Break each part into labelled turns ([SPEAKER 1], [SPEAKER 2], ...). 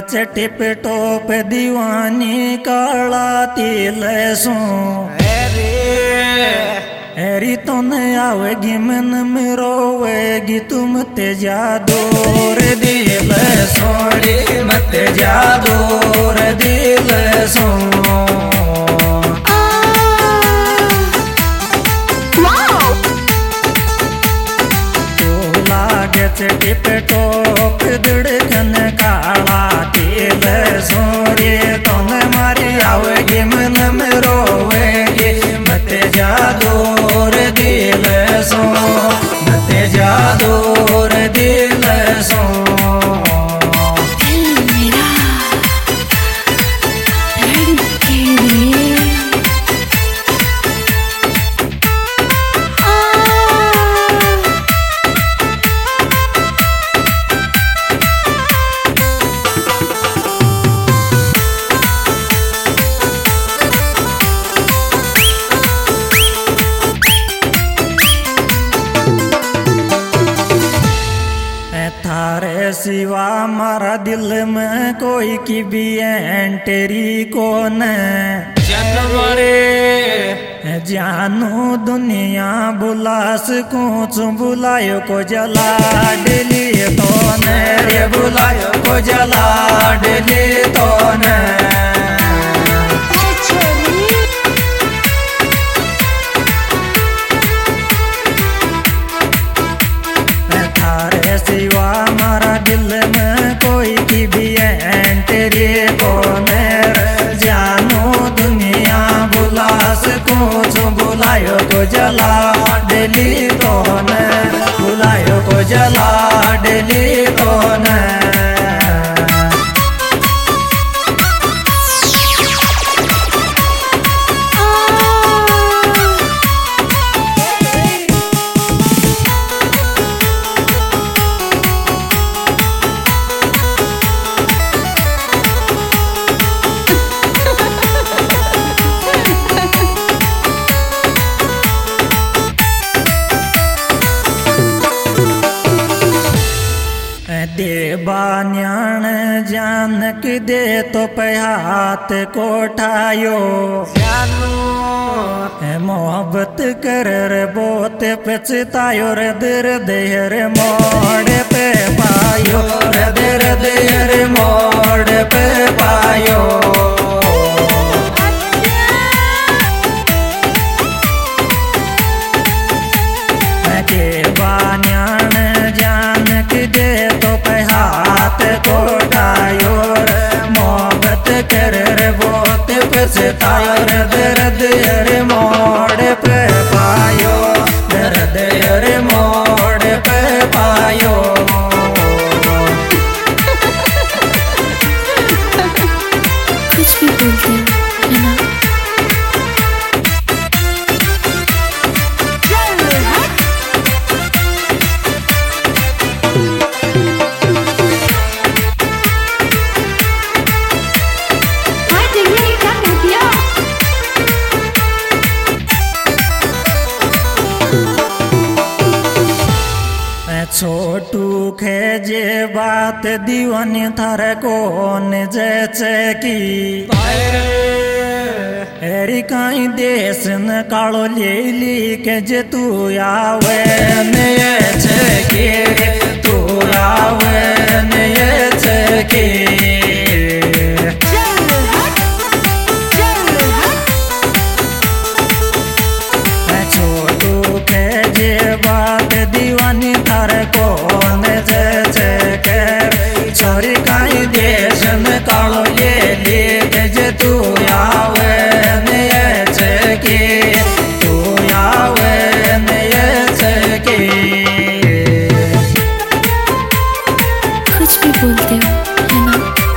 [SPEAKER 1] Tip टोप दीवानी काला तिल सो हेरी तो न आवेगी मन में रोवेगी तुम ते जादूर दिल सोड़ी मत जादूर दिल सो टिप टोप धड़कन काला तिल सोरे तुम मारी आवेगी मन में रोवेगी मत जादूर दिल सो मत जादूर दिल सो थारे सिवा मारा दिल में कोई की भी एंटरी कौन जनवरे जानू दुनिया बुलास कुछ बुलायो को जला डेली तो ने रे बुलायो को जला डेली तो ने सिवा मारा दिल में कोई की भी एंटरी कौन जानो दुनिया बुलास कुछ बुलायो को जला डेली कौन बुलायो को जला डेली कौन देवान्याण जानक दे तो पहात कोठायो मोहब्बत कर रे बोत पछतायो रे दर देर मोड़ पे पायो रे दर देर मोड़ पे पायो देवान्याण जानक दे तो हाथ कोटायो मोहब्बत कर रे बोत पछतायो रे दर्द रे मोड़ पे पायो दर्द रे मोड़ पे पायो
[SPEAKER 2] कुछ भी बोलते है ना
[SPEAKER 1] छोटू खेजे बात दीवानी थार कौन जैसे की हेरी कहीं देश न कालो ले ली के जे तू आवे के तू आवे के छोटू खेजे बात दीवानी थार कौन जैसे कर छोरी कहीं देश में कालो ले ली जे तू आवे के तू आवे के
[SPEAKER 2] कुछ भी बोलते हो है ना।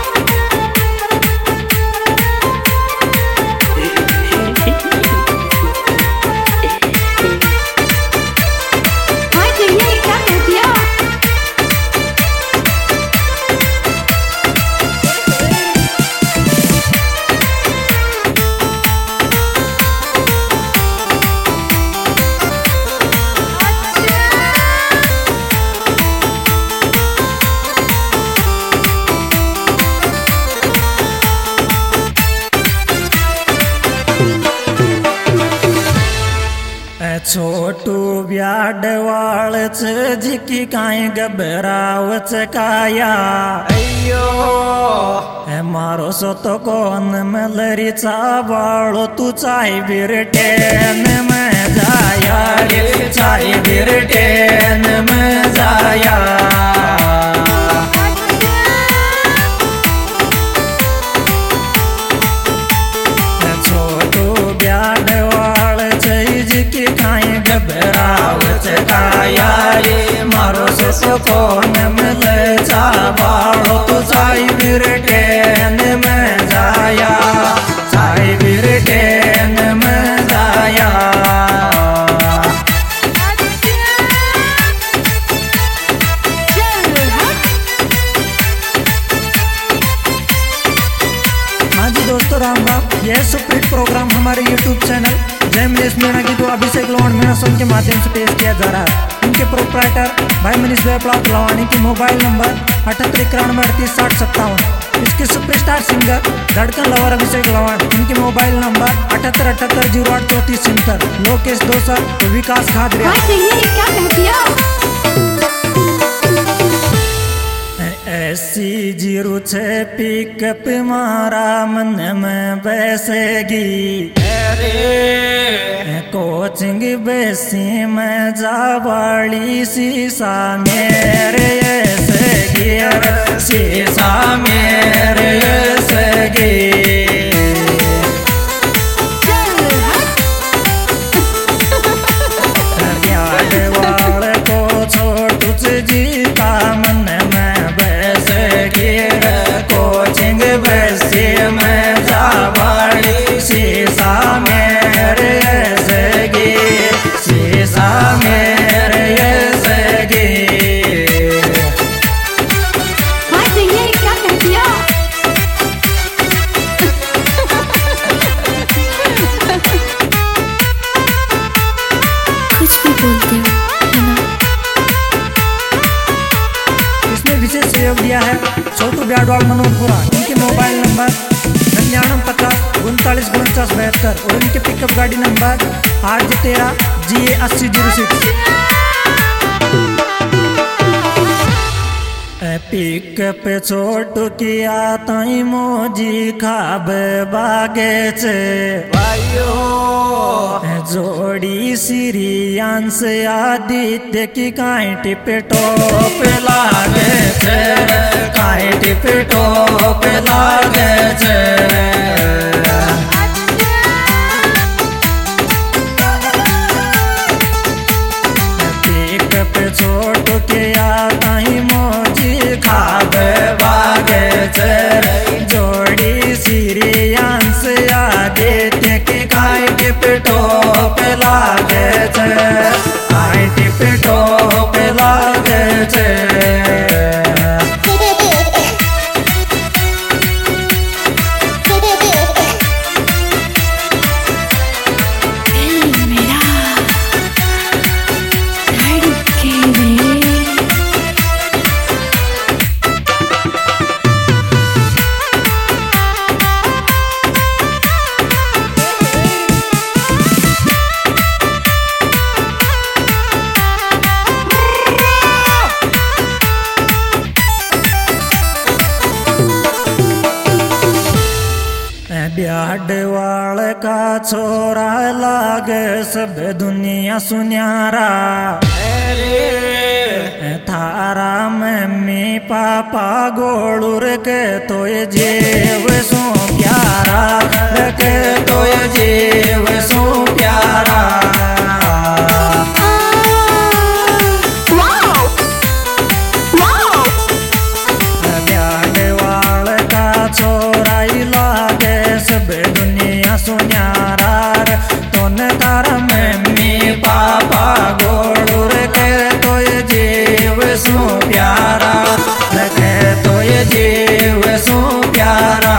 [SPEAKER 1] छोटू ब्याडवाळ झिकी काय घबरावच काया
[SPEAKER 3] अयो
[SPEAKER 1] मारो सोतो कोन मलरीचा बाळो तू चाय बिरटेन में जाया रे चाय बिरटेन में जाया छोटू ब्याडवाळ झिकी काय घबरावच काया रे मारो सोतो कोन मलरीचा बाळो तू चाय बिरटेन में जाया चाय बिरटेन में जाया हाँ जी दोस्तों, राम राम। यह सुप्रीत प्रोग्राम हमारे YouTube चैनल जय मनीष मीणा की तो अभिषेक लोहांड मीणा सॉन्ग के माध्यम से पेश किया जा रहा है। उनके प्रोप्राइटर भाई मनीष प्लाट लवानी की मोबाइल नंबर 7891386057। इसके सुपरस्टार सिंगर धड़कन लवर अभिषेक लवान, उनके मोबाइल नंबर 7878083470। लोकेश दोसर और विकास खादरिया। ऐसी जीरो छे पिकअप मारा मन में बैसेगी कोचिंग बेसी में जावाड़ी शीशा मेरे ऐसे गियर शीशा मेरे ऐसे गिर वाले को छोटू जीता मन में बैसे गिर कोचिंग बेसी में जावाड़ी शीशा मेरे ऐसे गिर शीशा मेरे ऐसे गिर।
[SPEAKER 2] क्या कह दिया? कुछ भी बोलते हो है ना?
[SPEAKER 1] इसमें विशेष सहयोग दिया है छोटू ब्याडवाल मनोहरपुरा, इनके मोबाइल नंबर 9950 और इनके पिकअप गाड़ी नंबर RJ13 GA8006। पिकअप छोटू किया ताई मोजी खाब बागे चे
[SPEAKER 3] वायो
[SPEAKER 1] जोड़ी सिरियांस आदित्य की काई टिप टोप लागे छे काई टिप टोप लागे छे। पिकअप छोटू किया ताई मोजी खाब बागे छे जोड़ी सिरियांस आदित्य की काई टिप टोप लागे छे काई टिप टोप लागे छे।
[SPEAKER 2] दिल मेरा धड़के रे। ब्याडवाल का छोरा लागे सब दुनिया सुन्यारा थारा मम्मी पापा गोलूर के तो ये जीव सो प्यारा के तो ये जीव सो प्यारा। ब्याडवाल का छोरा लागे सब दुनिया सुन्यारा तो न तारा मम्मी पापा गोलूर के तो ये जीव सो प्यारा के तो ये जीव सो प्यारा।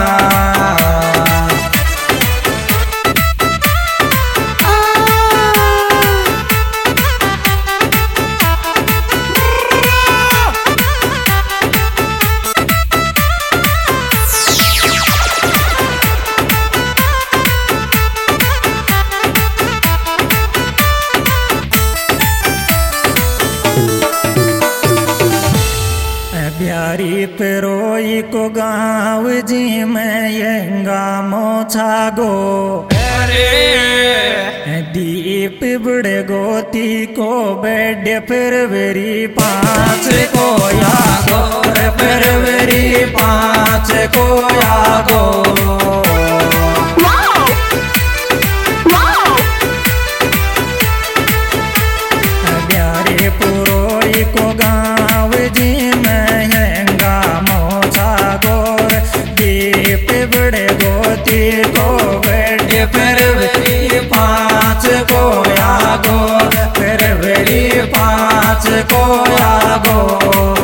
[SPEAKER 1] यंगा मोछा गो दीप बड़े गोती को बेड फिर वेरी 5 को यागो फिर वेरी 5 को यागो पुरोई को गाँव जी में हैंगा मोछा गोर दीप बड़े गोती को बेड फिर वेरी 5 को यागो फिर वेरी 5 को यागो